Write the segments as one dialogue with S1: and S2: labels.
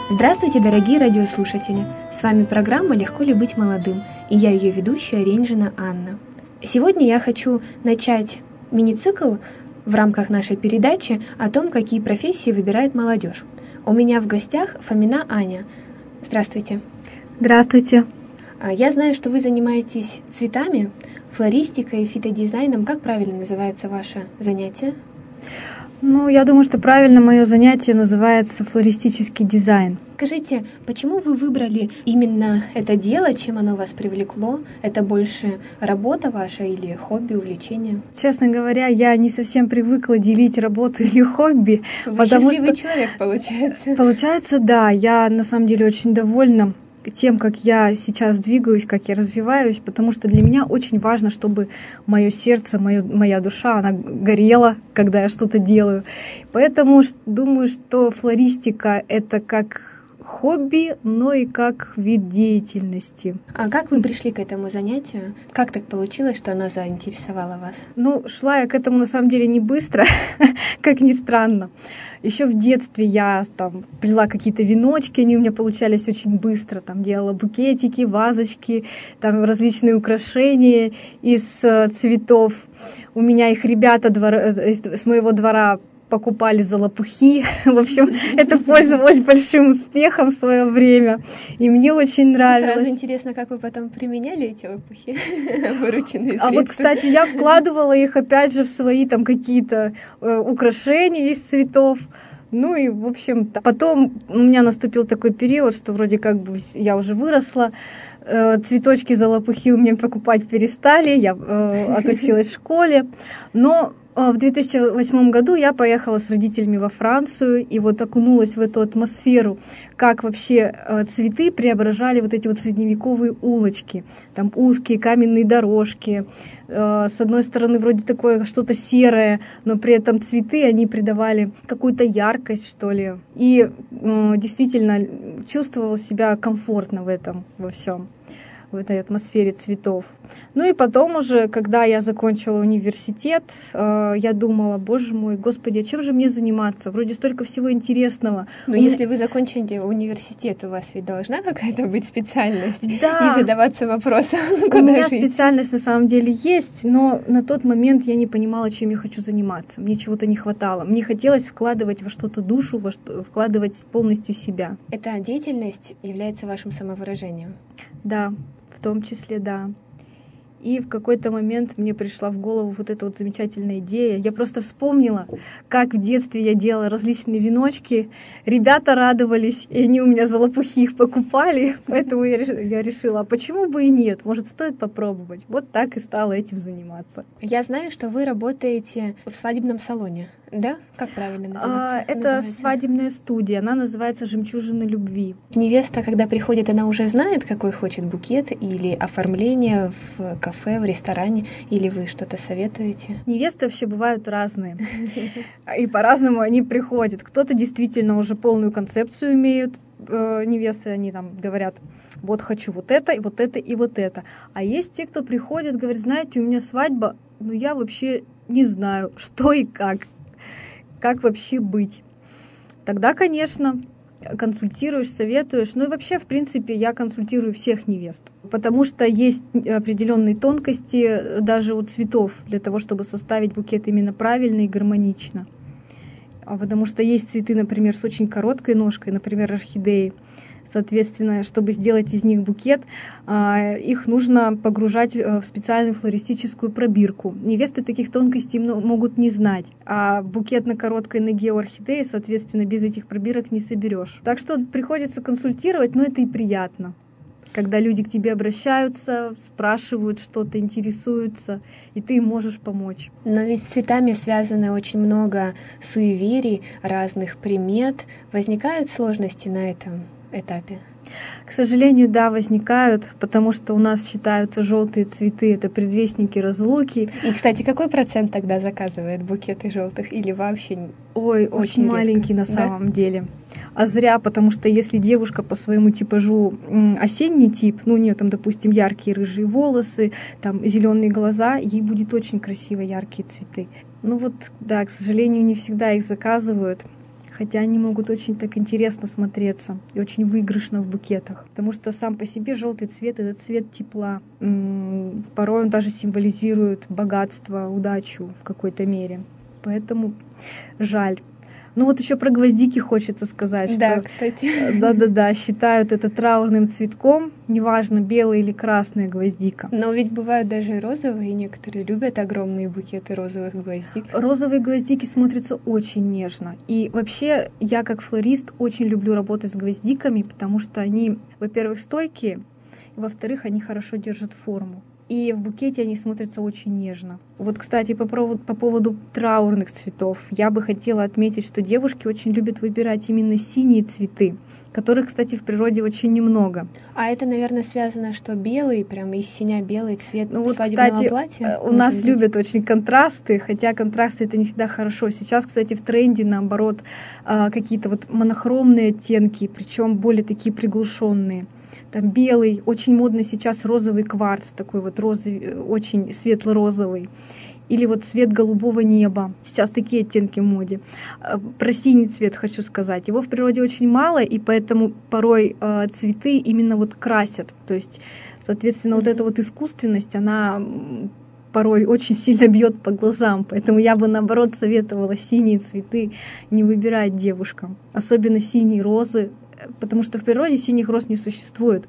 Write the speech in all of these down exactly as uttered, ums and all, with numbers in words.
S1: Здравствуйте, дорогие радиослушатели! С вами программа «Легко ли быть молодым?» и я ее ведущая Ренжина Анна. Сегодня я хочу начать мини-цикл в рамках нашей передачи о том, какие профессии выбирает молодежь. У меня в гостях Фомина Аня. Здравствуйте.
S2: Здравствуйте.
S1: Я знаю, что вы занимаетесь цветами, флористикой, фитодизайном. Как правильно называется ваше занятие?
S2: Ну, я думаю, что правильно мое занятие называется флористический дизайн.
S1: Скажите, почему вы выбрали именно это дело, чем оно вас привлекло? Это больше работа ваша или хобби, увлечение?
S2: Честно говоря, я не совсем привыкла делить работу или хобби.
S1: Вы
S2: потому
S1: счастливый
S2: что
S1: человек, получается.
S2: Получается, да, я на самом деле очень довольна тем, как я сейчас двигаюсь, как я развиваюсь, потому что для меня очень важно, чтобы мое сердце, моё, моя душа, она горела, когда я что-то делаю. Поэтому думаю, что флористика — это как хобби, но и как вид деятельности.
S1: А как вы пришли к этому занятию? Как так получилось, что оно заинтересовало вас?
S2: Ну, шла я к этому на самом деле не быстро, как ни странно. Еще в детстве я там плела какие-то веночки, они у меня получались очень быстро. Там делала букетики, вазочки, там различные украшения из цветов. У меня их ребята двор... с моего двора покупали за лопухи. В общем, это пользовалось большим успехом в свое время. И мне очень нравилось.
S1: Сразу интересно, как вы потом применяли эти лопухи, вырученные средства.
S2: А вот, кстати, я вкладывала их опять же в свои там какие-то э, украшения из цветов. Ну и, в общем, потом у меня наступил такой период, что вроде как бы я уже выросла, э, цветочки за лопухи у меня покупать перестали, я э, отучилась в школе, но в две тысячи восьмом году я поехала с родителями во Францию и вот окунулась в эту атмосферу, как вообще цветы преображали вот эти вот средневековые улочки, там узкие каменные дорожки, с одной стороны вроде такое что-то серое, но при этом цветы, они придавали какую-то яркость, что ли, и действительно чувствовала себя комфортно в этом, во всем, в этой атмосфере цветов. Ну и потом уже, когда я закончила университет, я думала, боже мой, господи, а чем же мне заниматься? Вроде столько всего интересного.
S1: Но
S2: у
S1: если
S2: меня...
S1: вы закончите университет, у вас ведь должна какая-то быть специальность,
S2: да.
S1: и задаваться вопросом,
S2: куда У меня жить. Специальность на самом деле есть, но на тот момент я не понимала, чем я хочу заниматься. Мне чего-то не хватало. Мне хотелось вкладывать во что-то душу, во что... вкладывать полностью себя.
S1: Эта деятельность является вашим самовыражением?
S2: Да. В том числе, да. И в какой-то момент мне пришла в голову вот эта вот замечательная идея. Я просто вспомнила, как в детстве я делала различные веночки. Ребята радовались, и они у меня за лопухи их покупали. Поэтому я решила, а почему бы и нет? Может, стоит попробовать? Вот так и стала этим заниматься.
S1: Я знаю, что вы работаете в свадебном салоне, да? Как правильно называется?
S2: А, это называется? Свадебная студия. Она называется «Жемчужина любви».
S1: Невеста, когда приходит, она уже знает, какой хочет букет или оформление в кафе, в ресторане, или вы что-то советуете?
S2: Невесты вообще бывают разные. И по-разному они приходят. Кто-то действительно уже полную концепцию имеют. Невесты, они там говорят, вот хочу вот это, и вот это, и вот это. А есть те, кто приходит, говорит, знаете, у меня свадьба, но я вообще не знаю, что и как. Как вообще быть? Тогда, конечно, консультируешь, советуешь. Ну и вообще, в принципе, я консультирую всех невест, потому что есть определенные тонкости даже у цветов для того, чтобы составить букет именно правильно и гармонично. Потому что есть цветы, например, с очень короткой ножкой, например, орхидеи. Соответственно, чтобы сделать из них букет, их нужно погружать в специальную флористическую пробирку. Невесты таких тонкостей могут не знать, а букет на короткой ноге у орхидеи, соответственно, без этих пробирок не соберешь. Так что приходится консультировать, но это и приятно. Когда люди к тебе обращаются, спрашивают что-то, интересуются, и ты им можешь помочь.
S1: Но ведь с цветами связано очень много суеверий, разных примет. Возникают сложности на этом этапе?
S2: К сожалению, да, возникают, потому что у нас считаются желтые цветы — это предвестники разлуки.
S1: И, кстати, какой процент тогда заказывает букеты желтых или вообще?
S2: Ой, очень, очень маленький на самом да? деле. А зря, потому что если девушка по своему типажу осенний тип, ну у нее там, допустим, яркие рыжие волосы, там зеленые глаза, ей будет очень красиво яркие цветы. Ну вот, да, к сожалению, не всегда их заказывают. хотя они могут очень так интересно смотреться и очень выигрышно в букетах, потому что сам по себе желтый цвет — это цвет тепла. Порой он даже символизирует богатство, удачу в какой-то мере. Поэтому жаль. Ну вот еще про гвоздики хочется сказать,
S1: да,
S2: что
S1: кстати.
S2: да-да-да, считают это траурным цветком, неважно, белая или красная гвоздика.
S1: Но ведь бывают даже и розовые, и некоторые любят огромные букеты розовых гвоздик.
S2: Розовые гвоздики смотрятся очень нежно. И вообще я как флорист очень люблю работать с гвоздиками, потому что они, во-первых, стойкие, во-вторых, они хорошо держат форму. И в букете они смотрятся очень нежно. Вот, кстати, по поводу, по поводу траурных цветов. Я бы хотела отметить, что девушки очень любят выбирать именно синие цветы, которых, кстати, в природе очень немного.
S1: А это, наверное, связано, что белый, прям из синя белый цвет
S2: ну, вот,
S1: свадебного
S2: кстати,
S1: платья?
S2: У нас быть? любят очень контрасты, хотя контрасты — это не всегда хорошо. Сейчас, кстати, в тренде, наоборот, какие-то вот монохромные оттенки, причем более такие приглушенные. Там белый, очень модно сейчас розовый кварц, такой вот розовый, очень светло-розовый. Или вот цвет голубого неба. Сейчас такие оттенки в моде. Про синий цвет хочу сказать. Его в природе очень мало, и поэтому порой э, цветы именно вот красят. То есть, соответственно, mm-hmm. вот эта вот искусственность, она порой очень сильно бьет по глазам. Поэтому я бы, наоборот, советовала синие цветы не выбирать девушкам. Особенно синие розы, потому что в природе синих роз не существует.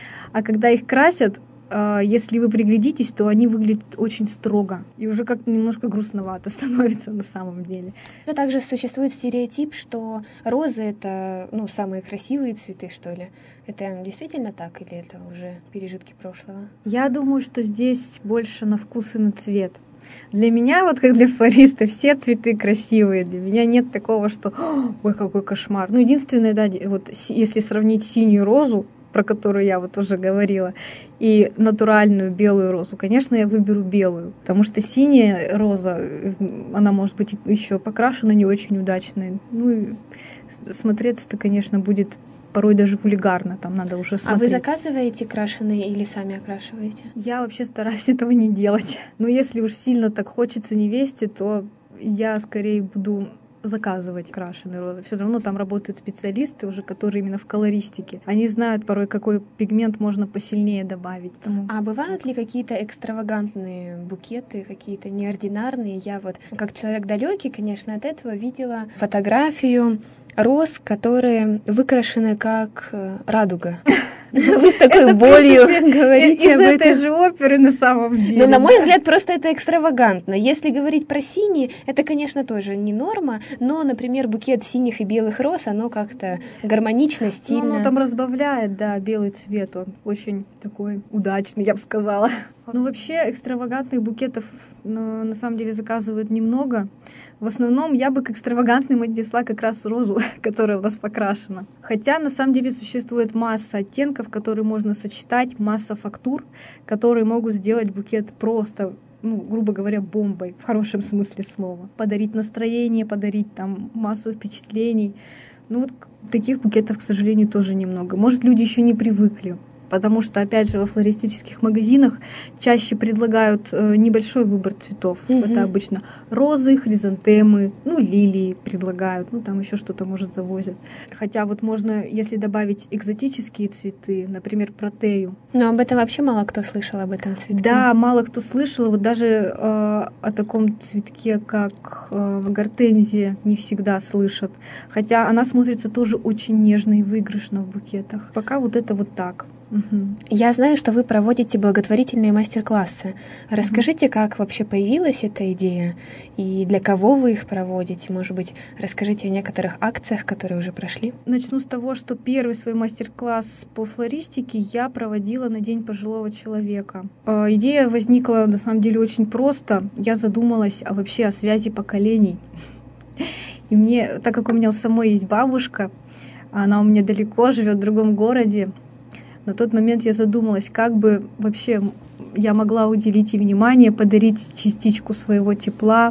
S2: А когда их красят, если вы приглядитесь, то они выглядят очень строго. И уже как-то немножко грустновато становится на самом деле.
S1: Но также существует стереотип, что розы — это ну, самые красивые цветы, что ли. Это действительно так или это уже пережитки прошлого?
S2: Я думаю, что здесь больше на вкус и на цвет. Для меня, вот как для флориста, все цветы красивые. Для меня нет такого, что ой, какой кошмар. Ну, единственное, да, вот если сравнить синюю розу, про которую я вот уже говорила, и натуральную белую розу, конечно, я выберу белую, потому что синяя роза, она может быть еще покрашена не очень удачно. Ну, и смотреться-то, конечно, будет порой даже вульгарно, там надо уже смотреть.
S1: А вы заказываете крашеные или сами окрашиваете?
S2: Я вообще стараюсь этого не делать. Но если уж сильно так хочется невесте, то я скорее буду заказывать крашеные розы. Все равно там работают специалисты уже, которые именно в колористике. Они знают порой, какой пигмент можно посильнее добавить. Тому...
S1: А бывают ли какие-то экстравагантные букеты, какие-то неординарные? Я вот, как человек далекий, конечно, от этого видела фотографию роз, которые выкрашены как радуга. Вы с такой болью говорите
S2: об этом. Из этой же оперы на самом деле.
S1: Но, на мой взгляд, просто это экстравагантно. Если говорить про синие, это, конечно, тоже не норма, но, например, букет синих и белых роз, оно как-то гармонично, стильно.
S2: Ну, оно там разбавляет, да, белый цвет, он очень такой удачный, я бы сказала. Ну, вообще, экстравагантных букетов, ну, на самом деле, заказывают немного. В основном я бы к экстравагантным отнесла как раз розу, которая у нас покрашена. Хотя на самом деле существует масса оттенков, которые можно сочетать, масса фактур, которые могут сделать букет просто, ну, грубо говоря, бомбой, в хорошем смысле слова. Подарить настроение, подарить там массу впечатлений. Ну вот таких букетов, к сожалению, тоже немного. Может, люди еще не привыкли. Потому что, опять же, во флористических магазинах чаще предлагают небольшой выбор цветов. Mm-hmm. Это обычно розы, хризантемы, ну, лилии предлагают, ну, там еще что-то, может, завозят. Хотя вот можно, если добавить экзотические цветы, например, протею.
S1: Но об этом вообще мало кто слышал, об этом цветке.
S2: Да, мало кто слышал. Вот даже э, о таком цветке, как э, гортензия, не всегда слышат. Хотя она смотрится тоже очень нежно и выигрышно в букетах. Пока вот это вот так.
S1: Угу. Я знаю, что вы проводите благотворительные мастер-классы. Расскажите, угу. как вообще появилась эта идея и для кого вы их проводите? Может быть, расскажите о некоторых акциях, которые уже прошли?
S2: Начну с того, что первый свой мастер-класс по флористике я проводила на День пожилого человека. Идея возникла на самом деле очень просто. Я задумалась о, вообще о связи поколений. И мне, так как у меня у самой есть бабушка, она у меня далеко живет в другом городе, на тот момент я задумалась, как бы вообще я могла уделить ей внимание, подарить частичку своего тепла.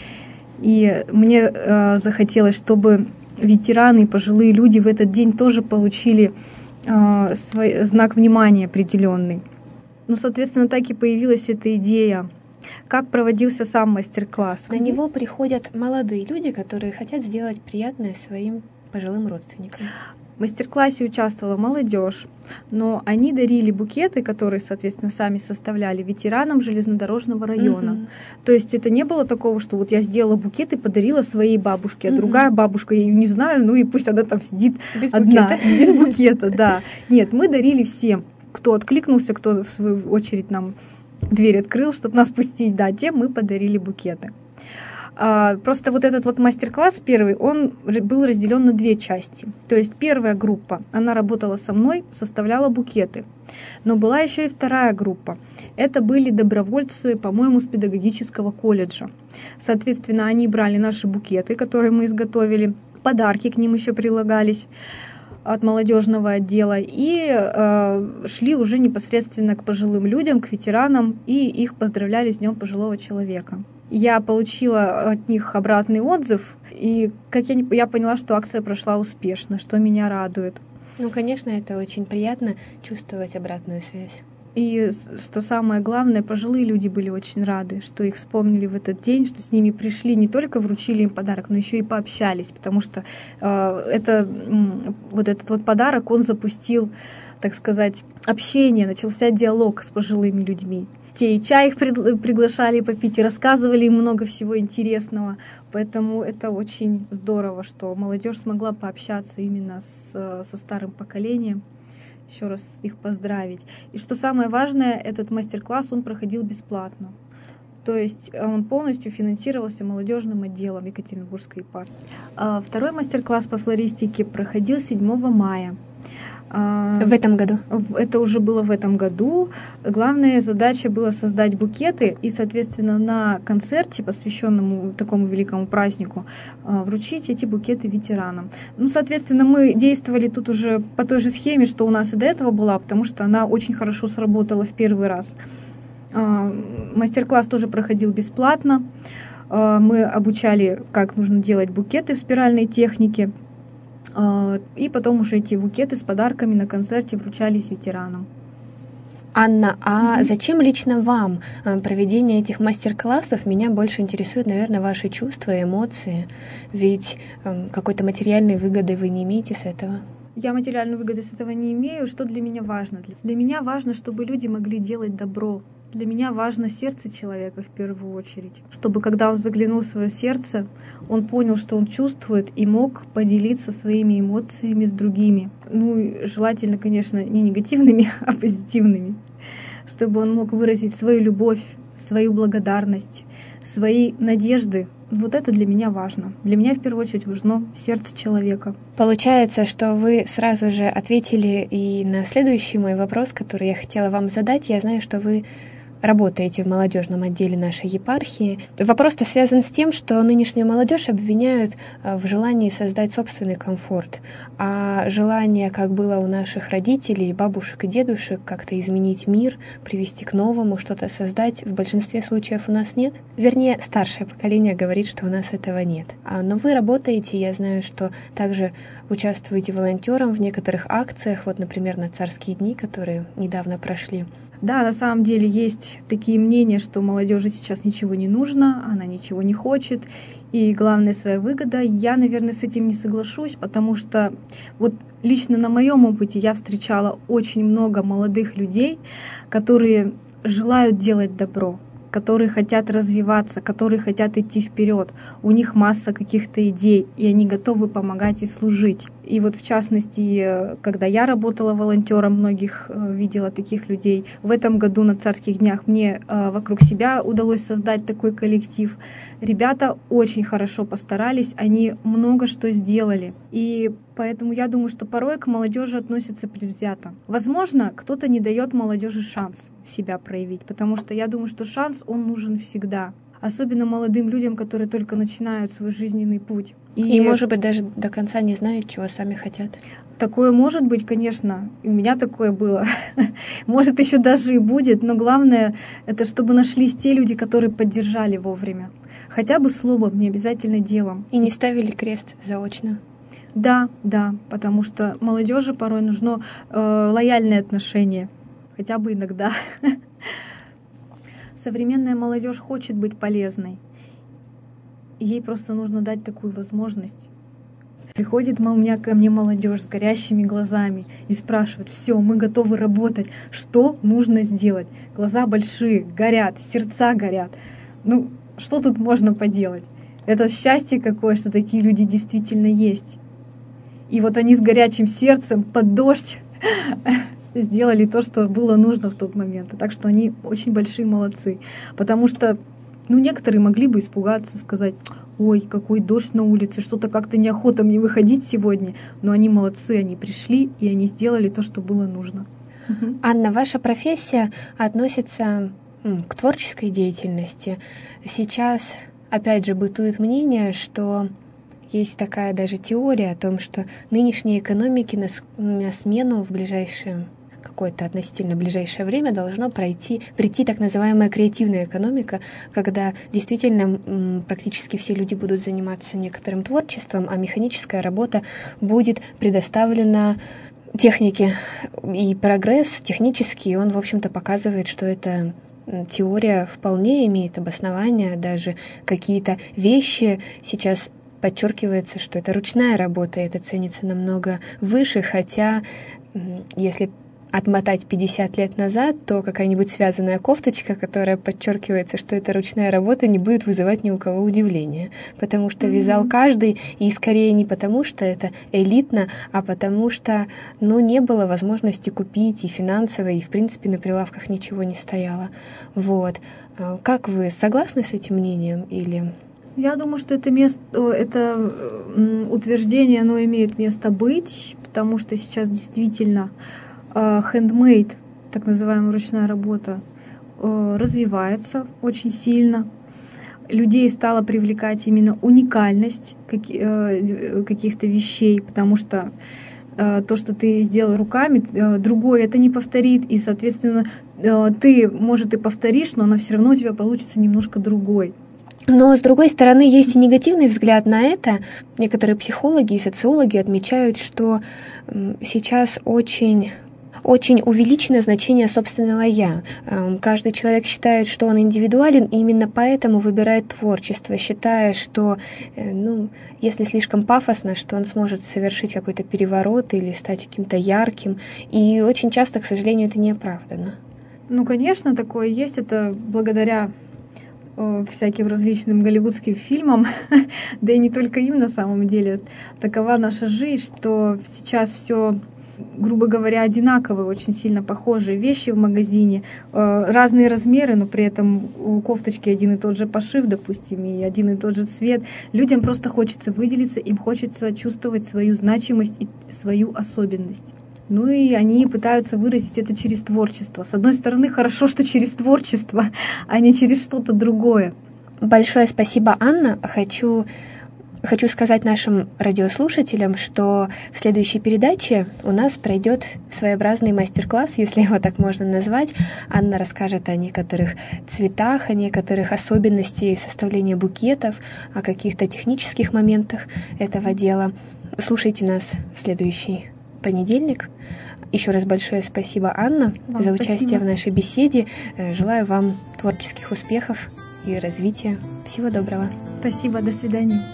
S2: И мне э, захотелось, чтобы ветераны и пожилые люди в этот день тоже получили э, свой знак внимания определенный. Ну, соответственно, так и появилась эта идея Как проводился сам мастер-класс?
S1: На него приходят молодые люди, которые хотят сделать приятное своим пожилым родственникам.
S2: В мастер-классе участвовала молодежь, но они дарили букеты, которые, соответственно, сами составляли ветеранам железнодорожного района. Uh-huh. То есть это не было такого, что вот я сделала букет и подарила своей бабушке, а uh-huh. другая бабушка, я ее не знаю, ну и пусть она там сидит без одна, букета. без букета, да. Нет, мы дарили всем, кто откликнулся, кто в свою очередь нам дверь открыл, чтобы нас пустить, да, тем мы подарили букеты. Просто вот этот вот мастер-класс первый, он был разделен на две части. То есть первая группа, она работала со мной, составляла букеты. Но была еще и вторая группа. Это были добровольцы, по-моему, с педагогического колледжа. Соответственно, они брали наши букеты, которые мы изготовили, подарки к ним еще прилагались от молодежного отдела, и э, шли уже непосредственно к пожилым людям, к ветеранам, и их поздравляли с Днем пожилого человека. Я получила от них обратный отзыв, и как я, я поняла, что акция прошла успешно, что меня радует.
S1: Ну, конечно, это очень приятно чувствовать обратную связь.
S2: И что самое главное, пожилые люди были очень рады, что их вспомнили в этот день, что с ними пришли, не только вручили им подарок, но еще и пообщались, потому что э, это, вот этот вот подарок, он запустил, так сказать, общение, начался диалог с пожилыми людьми. Те и чай их приглашали попить, и рассказывали им много всего интересного. Поэтому это очень здорово, что молодежь смогла пообщаться именно с, со старым поколением. Еще раз их поздравить. И что самое важное, этот мастер-класс, он проходил бесплатно. То есть он полностью финансировался молодежным отделом Екатеринбургской епархии. Второй мастер-класс по флористике проходил седьмого мая.
S1: В этом году?
S2: Это уже было в этом году. Главная задача была создать букеты и, соответственно, на концерте, посвященному такому великому празднику, вручить эти букеты ветеранам. Ну, соответственно, мы действовали тут уже по той же схеме, что у нас и до этого была, потому что она очень хорошо сработала в первый раз. Мастер-класс тоже проходил бесплатно. Мы обучали, как нужно делать букеты в спиральной технике. И потом уже эти букеты с подарками на концерте вручались ветеранам.
S1: Анна, а mm-hmm. зачем лично вам проведение этих мастер-классов? Меня больше интересуют, наверное, ваши чувства и эмоции. Ведь какой-то материальной выгоды вы не имеете с этого.
S2: Я материальной выгоды с этого не имею. Что для меня важно? Для меня важно, чтобы люди могли делать добро. Для меня важно сердце человека в первую очередь, чтобы когда он заглянул в свое сердце, он понял, что он чувствует, и мог поделиться своими эмоциями с другими. Ну, и желательно, конечно, не негативными, а позитивными, чтобы он мог выразить свою любовь, свою благодарность, свои надежды. Вот это для меня важно. Для меня в первую очередь важно сердце человека.
S1: Получается, что вы сразу же ответили и на следующий мой вопрос, который я хотела вам задать. Я знаю, что вы работаете в молодежном отделе нашей епархии. Вопрос-то связан с тем, что нынешнюю молодежь обвиняют в желании создать собственный комфорт, а желание, как было у наших родителей, бабушек и дедушек, как-то изменить мир, привести к новому, что-то создать, в большинстве случаев у нас нет. Вернее, старшее поколение говорит, что у нас этого нет. Но вы работаете, я знаю, что также участвуете волонтером в некоторых акциях, вот, например, на Царские дни, которые недавно прошли.
S2: Да, на самом деле есть такие мнения, что молодежи сейчас ничего не нужно, она ничего не хочет, и главная своя выгода. Я, наверное, с этим не соглашусь, потому что вот лично на моем опыте я встречала очень много молодых людей, которые желают делать добро, которые хотят развиваться, которые хотят идти вперед. У них масса каких-то идей, и они готовы помогать и служить. И вот в частности, когда я работала волонтером, многих видела таких людей. В этом году на Царских днях мне вокруг себя удалось создать такой коллектив. Ребята очень хорошо постарались, они много что сделали. И поэтому я думаю, что порой к молодежи относятся предвзято. Возможно, кто-то не дает молодежи шанс себя проявить, потому что я думаю, что шанс, он нужен всегда. Особенно молодым людям, которые только начинают свой жизненный путь.
S1: И, и, может быть, даже до конца не знают, чего сами хотят.
S2: Такое может быть, конечно. И у меня такое было. Может, еще даже и будет. Но главное, это чтобы нашлись те люди, которые поддержали вовремя. Хотя бы словом, не обязательно делом.
S1: И не ставили крест заочно.
S2: Да, да, потому что молодежи порой нужно э, лояльное отношение. Хотя бы иногда. современная молодежь хочет быть полезной. Ей просто нужно дать такую возможность. Приходит у меня ко мне молодежь с горящими глазами и спрашивает: все, мы готовы работать, что нужно сделать? Глаза большие, горят, сердца горят. Ну, что тут можно поделать? Это счастье какое, что такие люди действительно есть. И вот они с горячим сердцем под дождь сделали то, что было нужно в тот момент. Так что они очень большие молодцы. Потому что ну, некоторые могли бы испугаться, сказать: ой, какой дождь на улице, что-то как-то неохота мне выходить сегодня. Но они молодцы, они пришли, и они сделали то, что было нужно.
S1: Анна, ваша профессия относится к творческой деятельности. Сейчас, опять же, бытует мнение, что есть такая даже теория о том, что нынешней экономике на, на смену в ближайшее, какое-то относительно ближайшее время должно пройти, прийти так называемая креативная экономика, когда действительно м, практически все люди будут заниматься некоторым творчеством, а механическая работа будет предоставлена технике. И прогресс технический, он, в общем-то, показывает, что это теория вполне имеет обоснование, даже какие-то вещи сейчас подчеркивается, что это ручная работа, и это ценится намного выше, хотя если отмотать пятьдесят лет назад, то какая-нибудь связанная кофточка, которая подчеркивается, что это ручная работа, не будет вызывать ни у кого удивления, потому что mm-hmm. вязал каждый, и скорее не потому, что это элитно, а потому что, ну, не было возможности купить и финансово, и в принципе на прилавках ничего не стояло. Вот. Как вы, согласны с этим мнением или...
S2: Я думаю, что это, место, это утверждение, оно имеет место быть, потому что сейчас действительно handmade, так называемая ручная работа, развивается очень сильно. Людей стала привлекать именно уникальность каких-то вещей, потому что то, что ты сделал руками, другой это не повторит, и, соответственно, ты, может, и повторишь, но она все равно у тебя получится немножко другой.
S1: Но, с другой стороны, есть и негативный взгляд на это. Некоторые психологи и социологи отмечают, что сейчас очень... очень увеличено значение собственного «я». Каждый человек считает, что он индивидуален, и именно поэтому выбирает творчество, считая, что, ну, если слишком пафосно, что он сможет совершить какой-то переворот или стать каким-то ярким. И очень часто, к сожалению, это не оправдано.
S2: Ну, конечно, такое есть. Это благодаря всяким различным голливудским фильмам, да и не только им на самом деле. Такова наша жизнь, что сейчас все, грубо говоря, одинаковые, очень сильно похожие вещи в магазине, разные размеры, но при этом у кофточки один и тот же пошив, допустим, и один и тот же цвет. Людям просто хочется выделиться, им хочется чувствовать свою значимость и свою особенность. Ну и они пытаются выразить это через творчество. С одной стороны, хорошо, что через творчество, а не через что-то другое.
S1: Большое спасибо, Анна. Хочу, хочу сказать нашим радиослушателям, что в следующей передаче у нас пройдет своеобразный мастер-класс, если его так можно назвать. Анна расскажет о некоторых цветах, о некоторых особенностях составления букетов, о каких-то технических моментах этого дела. Слушайте нас в следующий понедельник. Еще раз большое спасибо, Анна,
S2: вам
S1: за участие
S2: спасибо.
S1: в нашей беседе. Желаю вам творческих успехов и развития. Всего доброго.
S2: Спасибо, до свидания.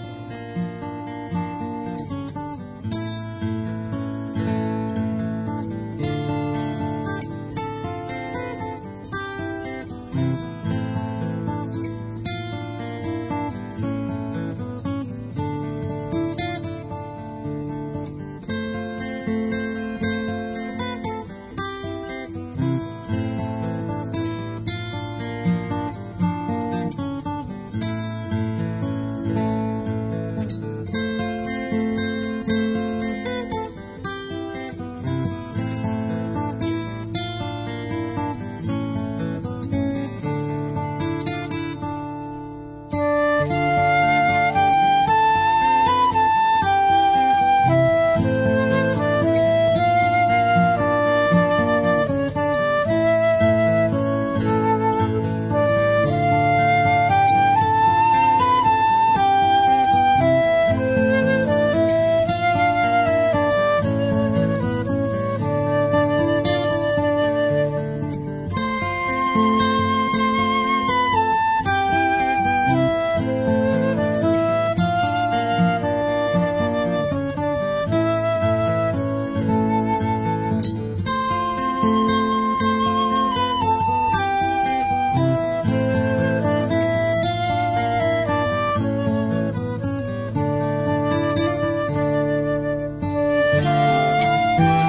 S3: Thank you.